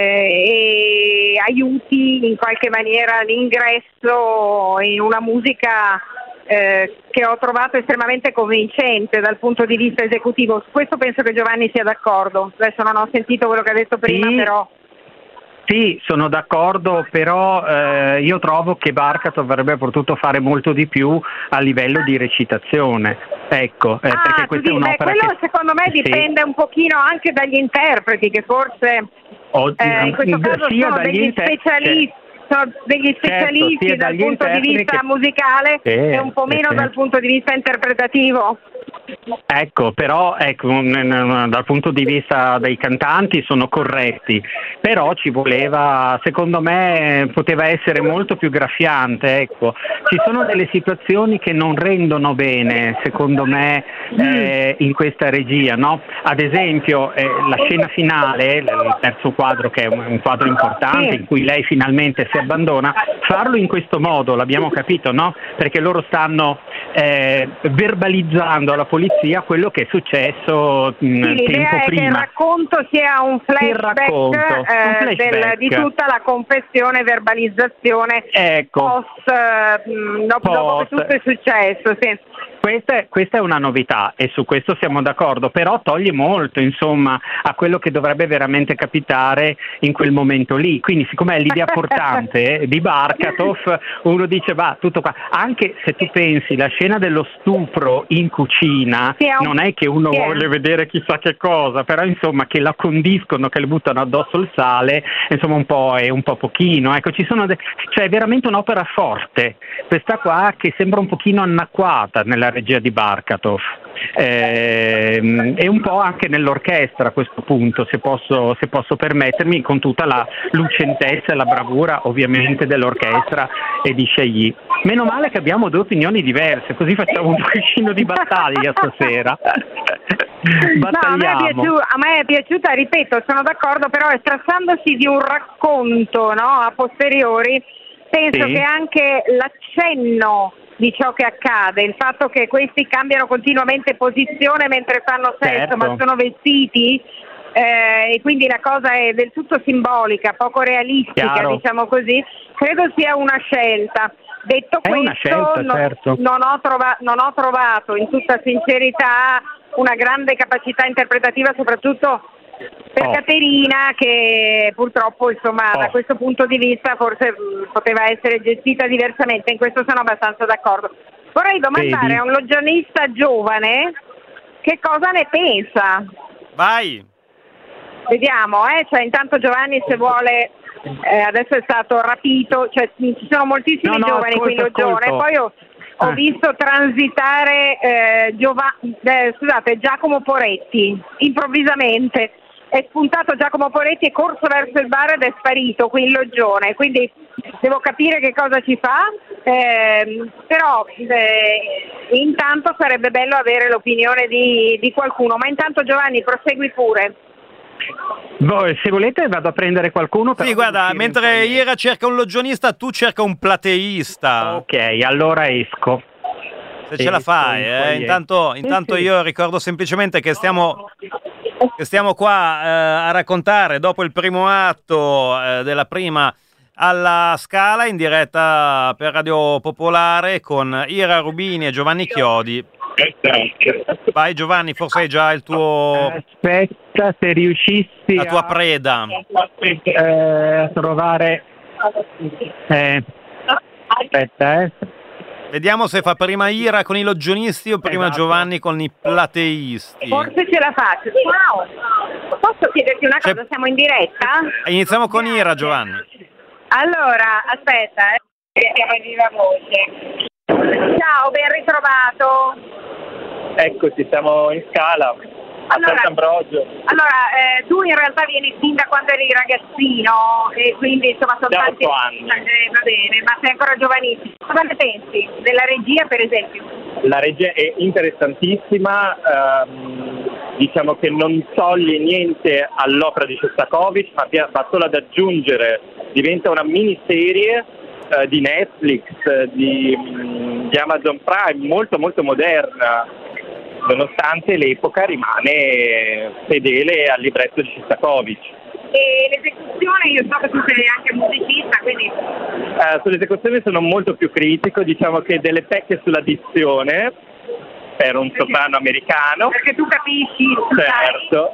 e aiuti in qualche maniera l'ingresso in una musica eh, che ho trovato estremamente convincente dal punto di vista esecutivo. Su questo penso che Giovanni sia d'accordo. Adesso non ho sentito quello che ha detto prima, Sì. però... Sì, sono d'accordo, però eh, io trovo che Barkatov avrebbe potuto fare molto di più a livello di recitazione. Ecco, eh, ah, perché tu questa è dici, beh, un'opera quello che... secondo me Sì. dipende un pochino anche dagli interpreti, che forse O- eh, in questo caso sia sono dagli degli inter- specialisti, sono degli Certo, specialisti sia dal dagli punto di interpreti vista che- musicale Sì, e un po' sì, meno sì. dal punto di vista interpretativo. Ecco, però ecco, n- n- dal punto di vista dei cantanti sono corretti, però ci voleva, secondo me poteva essere molto più graffiante, ecco. Ci sono delle situazioni che non rendono bene, secondo me, eh, in questa regia, no? Ad esempio eh, la scena finale, il terzo quadro, che è un, un quadro importante, in cui lei finalmente si abbandona, farlo in questo modo, l'abbiamo capito, no? Perché loro stanno eh, verbalizzando alla polizia quello che è successo mh, Sì, l'idea tempo è che il prima. racconto sia un flashback, racconto, eh, un flashback. del- di tutta la confessione e verbalizzazione Ecco. post, eh, mh, dopo, dopo che Post. tutto è successo. Sì. Questa è, questa è una novità e su questo siamo d'accordo, però toglie molto, insomma, a quello che dovrebbe veramente capitare in quel momento lì. Quindi, siccome è l'idea portante di Barkatov, uno dice va, tutto qua. Anche se tu pensi, la scena dello stupro in cucina, Sì, è un- non è che uno sì. vuole vedere chissà che cosa, però insomma che la condiscono, che le buttano addosso il sale, insomma un po' è un po' pochino. Ecco, ci sono de- cioè è veramente un'opera forte, questa qua, che sembra un pochino anacquata nella regia di Barkatov. Ehm, e un po' anche nell'orchestra a questo punto, se posso, se posso permettermi, con tutta la lucentezza e la bravura ovviamente dell'orchestra e di Chailly. Meno male che abbiamo due opinioni diverse, così facciamo un pochino di battaglia stasera. No, a me, è Battagliamo. piaciuta, a me è piaciuta, ripeto, sono d'accordo, però trattandosi di un racconto, no, a posteriori, penso Sì. che anche l'accenno di ciò che accade, il fatto che questi cambiano continuamente posizione mentre fanno sesso, Certo. ma sono vestiti, eh, e quindi la cosa è del tutto simbolica, poco realistica, Chiaro. diciamo così, credo sia una scelta. Detto È questo, una scelta, non, certo. non, ho trova- non ho trovato in tutta sincerità una grande capacità interpretativa, soprattutto per Oh. Caterina, che purtroppo insomma Oh. da questo punto di vista forse mh, poteva essere gestita diversamente. In questo sono abbastanza d'accordo. Vorrei domandare Vedi? a un loggianista giovane che cosa ne pensa. Vai! Vediamo, eh? Cioè, intanto Giovanni se vuole, eh, adesso è stato rapito, cioè ci sono moltissimi No, no, giovani qui in ascolto, Loggione, ascolto. poi ho, ho Eh. visto transitare eh, Giova- eh, scusate, Giacomo Poretti, improvvisamente. È spuntato Giacomo Poretti, è corso verso il bar ed è sparito qui in Loggione, quindi devo capire che cosa ci fa, ehm, però eh, intanto sarebbe bello avere l'opinione di, di qualcuno, ma intanto Giovanni prosegui pure. Boh, se volete vado a prendere qualcuno. però Sì, devo guarda, uscire un mentre po' di- Ira cerca un logionista, tu cerca un plateista. Ok, allora esco. Se ce la fai, Esco in eh. foyer. Intanto, Sì, intanto sì. io ricordo semplicemente che stiamo, che stiamo qua eh, a raccontare dopo il primo atto eh, della prima alla Scala in diretta per Radio Popolare con Ira Rubini e Giovanni Chiodi. Vai Giovanni, forse hai già il tuo, Aspetta, se riuscissi la tua a, preda. eh, a trovare... Eh, aspetta, eh. Vediamo se fa prima Ira con i logionisti o prima Esatto. Giovanni con i plateisti. Forse ce la faccio. Ciao, posso chiederti una cosa? C'è- Siamo in diretta? Iniziamo con Ira, Giovanni. Allora, aspetta, eh, che siamo in viva voce. Ciao, ben ritrovato. Eccoci, siamo in Scala, a Allora- Sant'Ambrogio. Allora, eh, tu in realtà vieni fin da quando eri ragazzino e quindi insomma sono Da tanti otto anni. Eh, va bene, ma sei ancora giovanissimo. Cosa ne pensi della regia, per esempio? La regia è interessantissima, ehm, diciamo che non toglie niente all'opera di Shostakovich, ma pia- va solo ad aggiungere, diventa una miniserie eh, di Netflix, eh, di, mm, di Amazon Prime, molto molto moderna, nonostante l'epoca rimane fedele al libretto di Shostakovich. E l'esecuzione, io so che tu sei anche musicista, quindi Eh, sull'esecuzione sono molto più critico, diciamo che delle pecche sulla dizione per un soprano americano, perché tu capisci, tu sai. certo,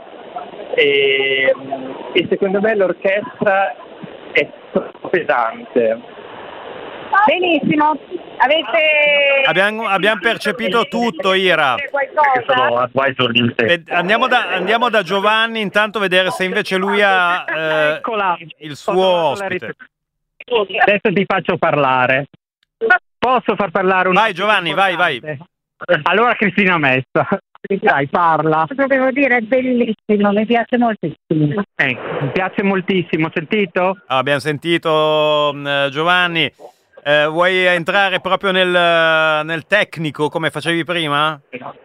e, e secondo me l'orchestra è troppo pesante. Benissimo, avete... Abbiamo, abbiamo percepito tutto, Ira. qualcosa? advisor di Ved- Andiamo da, andiamo da Giovanni intanto a vedere se invece lui ha eh, Eccola. il suo Ho trovato la ospite. rit- Adesso ti faccio parlare. Posso far parlare un... Vai Giovanni, vai, vai. Allora Cristina Messa, dai, parla. Cosa devo dire? È bellissimo, mi piace moltissimo. Eh, mi piace moltissimo, sentito? Ah, abbiamo sentito mh, Giovanni. Eh, vuoi entrare proprio nel, nel tecnico come facevi prima?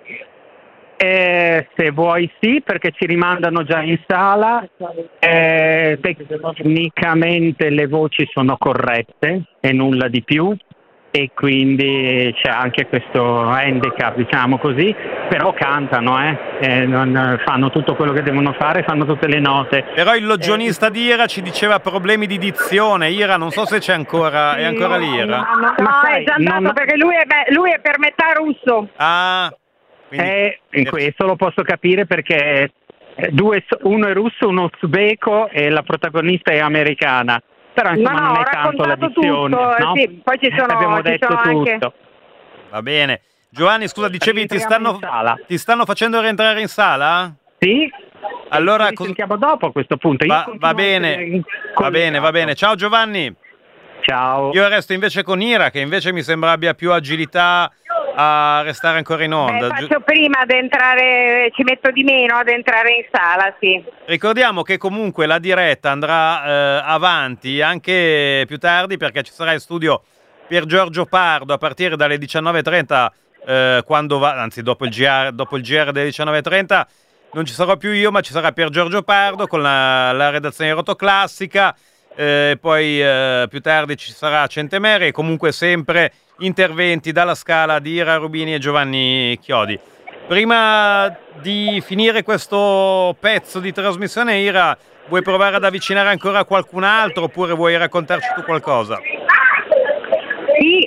Eh, se vuoi sì, perché ci rimandano già in sala. Eh, tecnicamente le voci sono corrette e nulla di più, e quindi c'è anche questo handicap, diciamo così, però cantano, eh? Eh, non, fanno tutto quello che devono fare, fanno tutte le note. Però il logionista di Ira ci diceva problemi di dizione. Ira, non so se c'è ancora, è ancora lì Ira? No, no, Ma no, sai, è già andato non- perché lui è, beh, lui è per metà russo. Ah, quindi Eh, in questo lo posso capire perché eh, due, uno è russo, uno uzbeko e la protagonista è americana. Però insomma No, no, non ho è tanto la raccontato dizione, tutto, eh, no? sì, poi ci sono- Abbiamo ci detto sono anche- tutto. va bene. Giovanni, scusa, dicevi ti Rientriamo stanno, in sala. ti stanno facendo rientrare in sala? Sì? Allora Ci cos- sentiamo dopo a questo punto. Io va, continuo va a bene, essere va collegato. bene, va bene. Ciao Giovanni. Ciao. Io resto invece con Ira, che invece mi sembra abbia più agilità a restare ancora in Beh, onda. Gi- faccio prima ad entrare, ci metto di meno ad entrare in sala, sì. Ricordiamo che comunque la diretta andrà eh, avanti anche più tardi, perché ci sarà in studio Pier Giorgio Pardo a partire dalle diciannove e trenta, eh, quando va, anzi dopo il G R, dopo il G R delle diciannove e trenta. Non ci sarò più io, ma ci sarà Pier Giorgio Pardo con la, la redazione rotoclassica. Eh, poi eh, più tardi ci sarà Centemere e comunque sempre interventi dalla Scala di Ira Rubini e Giovanni Chiodi. Prima di finire questo pezzo di trasmissione, Ira, vuoi provare ad avvicinare ancora qualcun altro oppure vuoi raccontarci tu qualcosa? Sì,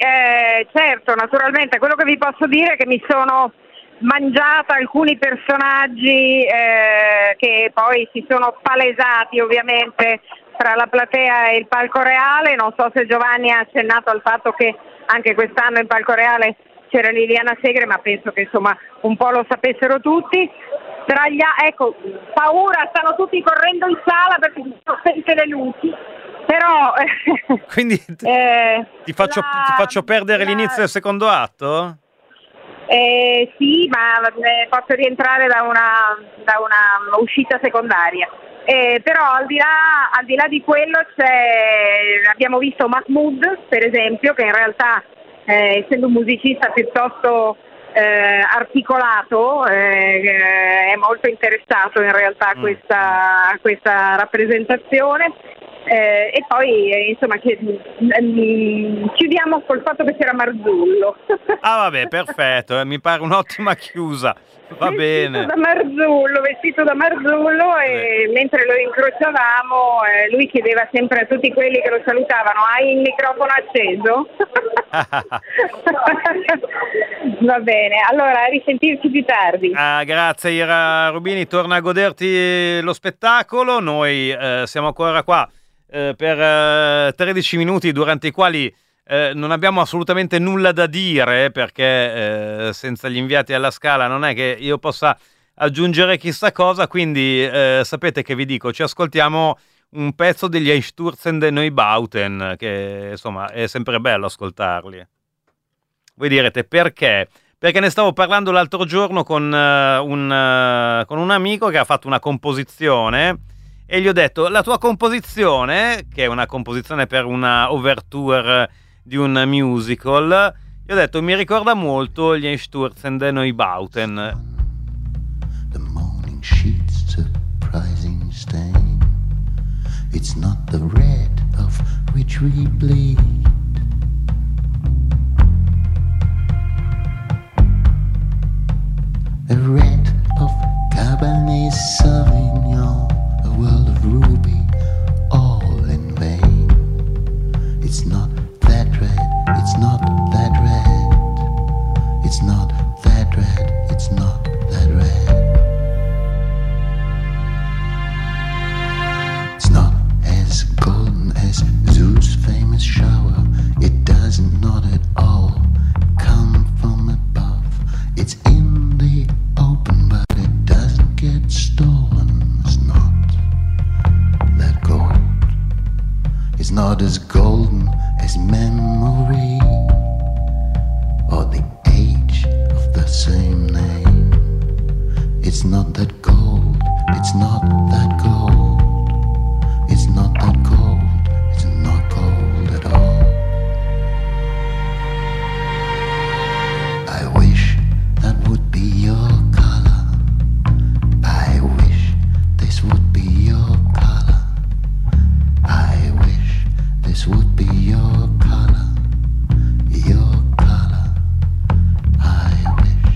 eh, certo, naturalmente. Quello che vi posso dire è che mi sono mangiata alcuni personaggi eh, che poi si sono palesati ovviamente tra la platea e il palco reale. Non so se Giovanni ha accennato al fatto che anche quest'anno in palco reale c'era Liliana Segre, ma penso che insomma un po' lo sapessero tutti. Tra gli a- ecco, paura, stanno tutti correndo in sala perché si sono spente le luci. Però quindi eh, ti, faccio, la, ti faccio perdere la, l'inizio del secondo atto? Eh, sì, ma eh, posso rientrare da una, da una uscita secondaria. Eh, però al di là, al di là di quello c'è, abbiamo visto Mahmood, per esempio, che in realtà eh, essendo un musicista piuttosto eh, articolato eh, è molto interessato in realtà a questa, a questa rappresentazione. Eh, e poi eh, insomma che, mm, chiudiamo col fatto che c'era Marzullo. Ah vabbè, perfetto, eh, mi pare un'ottima chiusa, va vestito bene. da Marzullo, vestito da Marzullo e mentre lo incrociavamo eh, lui chiedeva sempre a tutti quelli che lo salutavano: hai il microfono acceso? Va bene, allora a risentirci più tardi. Ah, grazie Ira Rubini, torna a goderti lo spettacolo, noi eh, siamo ancora qua eh, per eh, tredici minuti durante i quali eh, non abbiamo assolutamente nulla da dire, perché eh, senza gli inviati alla Scala non è che io possa aggiungere chissà cosa, quindi eh, sapete che vi dico, ci ascoltiamo un pezzo degli Einstürzende Neubauten, che insomma è sempre bello ascoltarli. Voi direte perché? Perché ne stavo parlando l'altro giorno con, uh, un, uh, con un amico che ha fatto una composizione e gli ho detto: la tua composizione, che è una composizione per una overture di un musical, gli ho detto mi ricorda molto gli Einstürzende Neubauten. The morning sheets surprising stain. It's not the red of which we bleed. A red of Cabernet Sauvignon, a world of ruby, all in vain. It's not that red, it's not that red. It's not that red, it's not that red. It's not as golden as Zeus' famous shower. It doesn't not at all come from above. It's in the open, but it doesn't get stolen. It's not that gold. It's not as golden as memory or the age of the same name. It's not that gold. It's not that gold. It's not that gold. It's not gold at all. I wish that would be your color. I wish this would be your color. I wish this would be your color. Your color. I wish.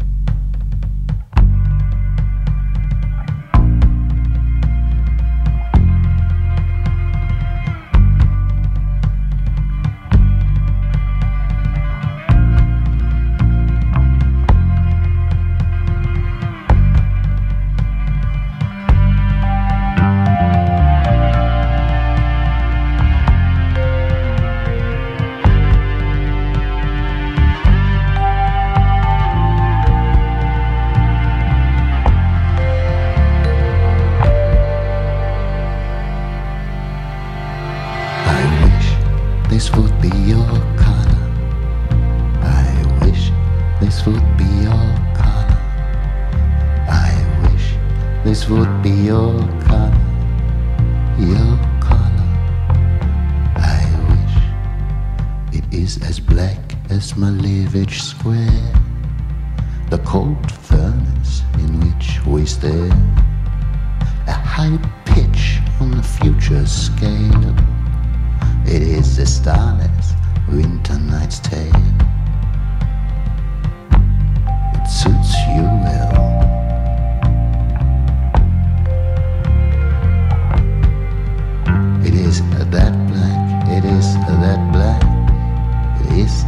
This would be your color. I wish this would be your color. I wish this would be your color. Your color. I wish it is as black as Malevich Square, the cold furnace in which we stare, a high pitch on the future scale. It is the starless winter night's tale. It suits you well. It is that black, it is that black, it is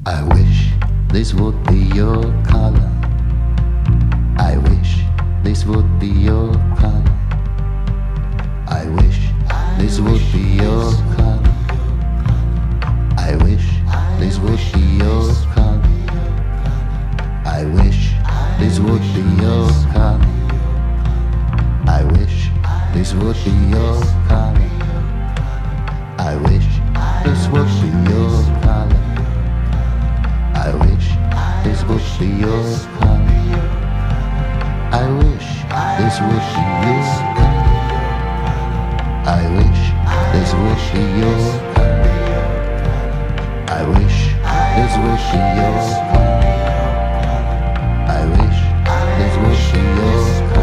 I wish this would be your color. I wish this would be your color. I wish this would be your color. I wish this would be your color. I wish this would be your color. I wish this would be your color. I wish this would be your color. I wish this would be your color. I wish this would be your color. I wish this would be your color. I wish this would be your color. I wish this would be your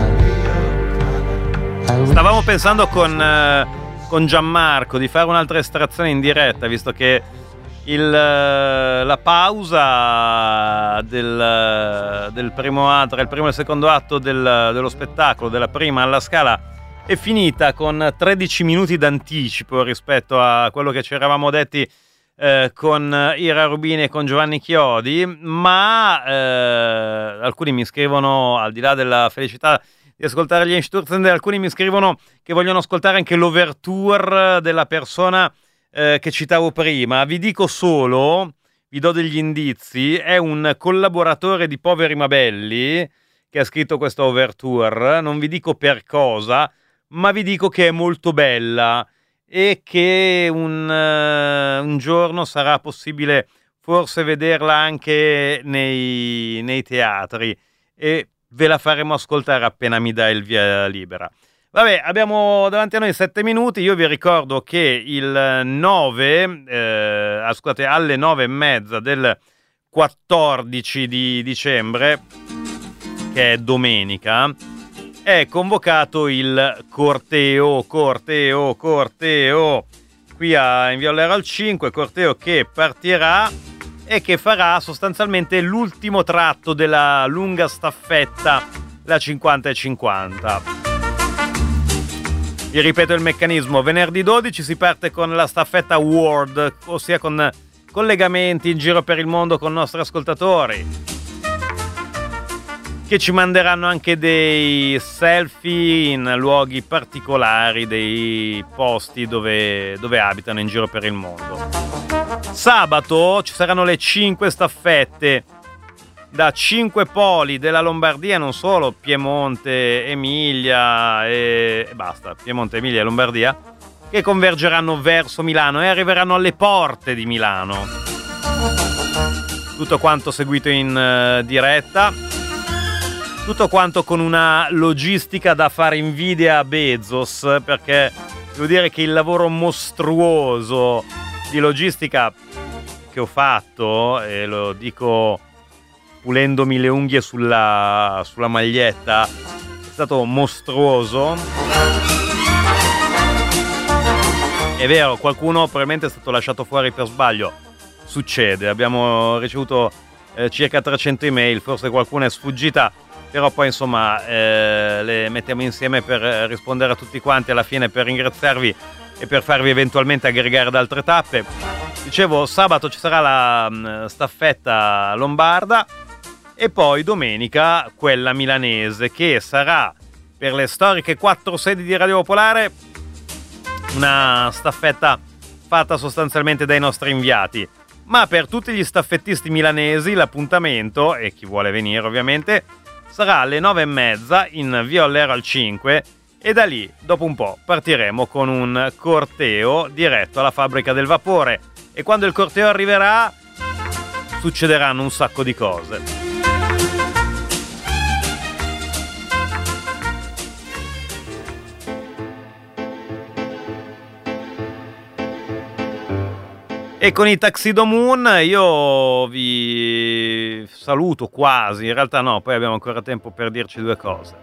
color. Stavamo pensando con, eh, con Gianmarco di fare un'altra estrazione in diretta, visto che il, la pausa del, del primo atto, il primo e il secondo atto del, dello spettacolo, della prima alla Scala, è finita con tredici minuti d'anticipo rispetto a quello che ci eravamo detti eh, con Ira Rubini e con Giovanni Chiodi, ma eh, alcuni mi scrivono, al di là della felicità di ascoltare gli Einstürzende, alcuni mi scrivono che vogliono ascoltare anche l'ouverture della persona eh, che citavo prima. Vi dico solo, vi do degli indizi, è un collaboratore di Poveri ma Belli che ha scritto questa ouverture, non vi dico per cosa, ma vi dico che è molto bella e che un, uh, un giorno sarà possibile forse vederla anche nei, nei teatri, e ve la faremo ascoltare appena mi dà il via libera. Vabbè, abbiamo davanti a noi sette minuti. Io vi ricordo che il nove, eh, ascoltate, alle nove e mezza del quattordici di dicembre, che è domenica, è convocato il corteo, corteo, corteo, qui a in Via Ollero al cinque, corteo che partirà e che farà sostanzialmente l'ultimo tratto della lunga staffetta, la cinquanta e cinquanta. Vi ripeto il meccanismo: venerdì dodici si parte con la staffetta World, ossia con collegamenti in giro per il mondo con i nostri ascoltatori, che ci manderanno anche dei selfie in luoghi particolari dei posti dove, dove abitano in giro per il mondo. Sabato ci saranno le cinque staffette da cinque poli della Lombardia, non solo, Piemonte, Emilia e, e basta, Piemonte, Emilia e Lombardia, che convergeranno verso Milano e arriveranno alle porte di Milano. Tutto quanto seguito in uh, diretta, tutto quanto con una logistica da fare invidia a Bezos, perché devo dire che il lavoro mostruoso di logistica che ho fatto, e lo dico pulendomi le unghie sulla, sulla maglietta, è stato mostruoso. È vero, qualcuno probabilmente è stato lasciato fuori per sbaglio, succede, abbiamo ricevuto eh, circa trecento email, forse qualcuna è sfuggita, però poi insomma eh, le mettiamo insieme per rispondere a tutti quanti alla fine, per ringraziarvi e per farvi eventualmente aggregare ad altre tappe. Dicevo, sabato ci sarà la mh, staffetta lombarda e poi domenica quella milanese, che sarà per le storiche quattro sedi di Radio Popolare una staffetta fatta sostanzialmente dai nostri inviati, ma per tutti gli staffettisti milanesi l'appuntamento, e chi vuole venire ovviamente, sarà alle nove e mezza in Via Ollero al cinque, e da lì dopo un po' partiremo con un corteo diretto alla Fabbrica del Vapore, e quando il corteo arriverà succederanno un sacco di cose. E con i Tuxedo Moon io vi saluto quasi, in realtà no, poi abbiamo ancora tempo per dirci due cose.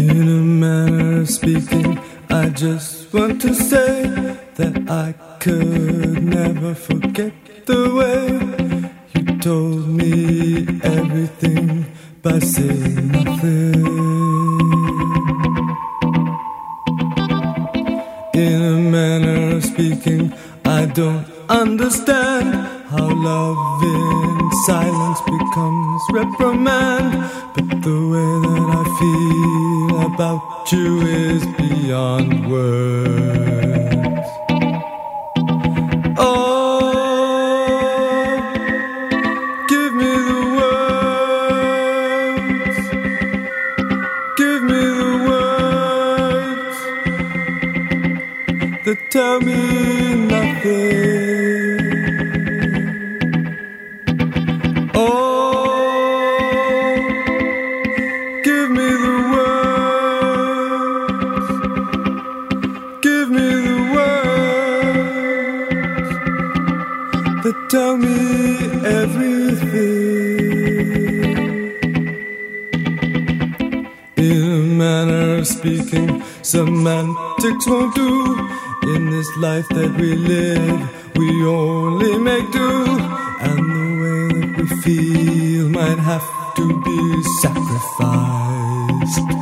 In a manner of speaking, I just want to say that I could never forget the way you told me everything by saying nothing. In a manner of speaking, I don't understand how love in silence becomes reprimand, but the way that I feel about you is beyond words. Oh, give me the words, give me the words that tell me nothing. Tell me everything. In a manner of speaking, semantics won't do. In this life that we live, we only make do. And the way that we feel might have to be sacrificed.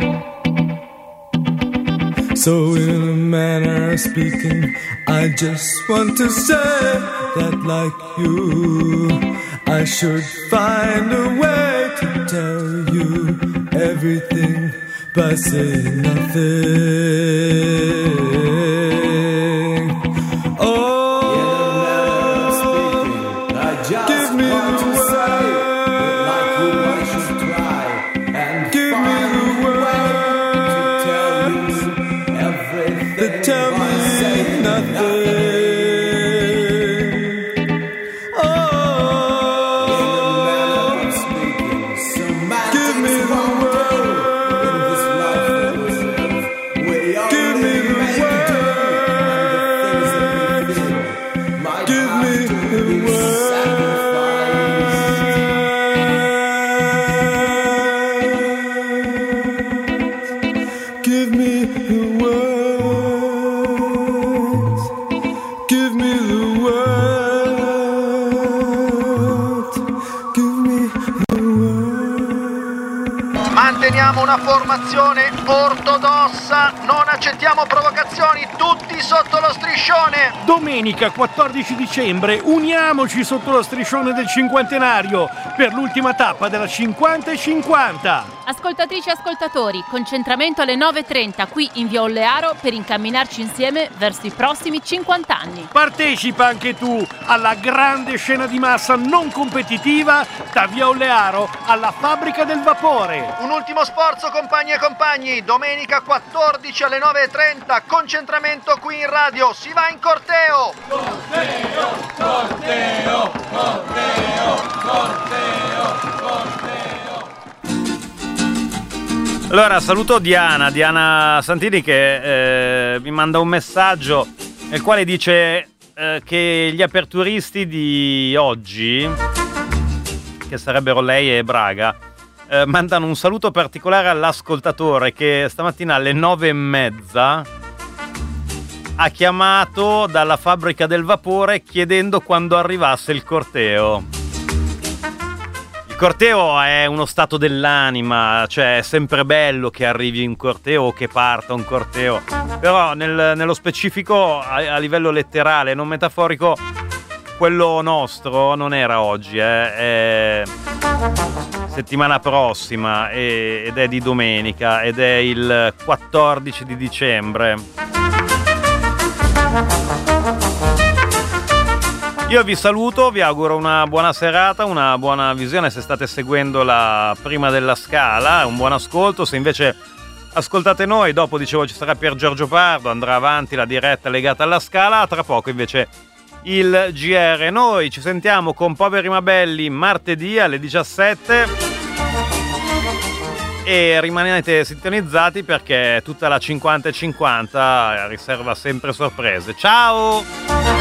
So in a manner of speaking, I just want to say that like you, I should find a way to tell you everything by saying nothing. Oh, in a manner of speaking, I just give me want to say that like you, I should try and give find me the way to tell you everything that tell by me saying nothing. nothing. Manteniamo una formazione ortodossa, non accettiamo provocazioni, tutti sotto lo striscione. Domenica quattordici dicembre uniamoci sotto lo striscione del cinquantenario per l'ultima tappa della cinquanta e cinquanta. Ascoltatrici e ascoltatori, concentramento alle nove e trenta qui in via Ollearo per incamminarci insieme verso i prossimi cinquanta anni. Partecipa anche tu alla grande scena di massa non competitiva da via Ollearo alla fabbrica del vapore. Un ultimo sforzo, compagni e compagni, domenica quattordici alle nove e trenta, concentramento qui in radio, si va in corteo! Corteo, corteo, corteo, corteo, corteo. Allora, saluto Diana, Diana Santini che eh, mi manda un messaggio nel quale dice eh, che gli aperturisti di oggi, che sarebbero lei e Braga, eh, mandano un saluto particolare all'ascoltatore che stamattina alle nove e mezza ha chiamato dalla fabbrica del vapore chiedendo quando arrivasse il corteo. Il corteo è uno stato dell'anima, cioè è sempre bello che arrivi un corteo o che parta un corteo, però nel, nello specifico a, a livello letterale, non metaforico, quello nostro non era oggi, eh, è settimana prossima e, ed è di domenica ed è il quattordici di dicembre. Io vi saluto, vi auguro una buona serata, una buona visione se state seguendo la prima della Scala, un buon ascolto. Se invece ascoltate noi, dopo dicevo ci sarà Pier Giorgio Pardo, andrà avanti la diretta legata alla Scala, tra poco invece il G R. Noi ci sentiamo con Poveri ma Belli martedì alle diciassette e rimanete sintonizzati perché tutta la cinquanta e cinquanta riserva sempre sorprese. Ciao!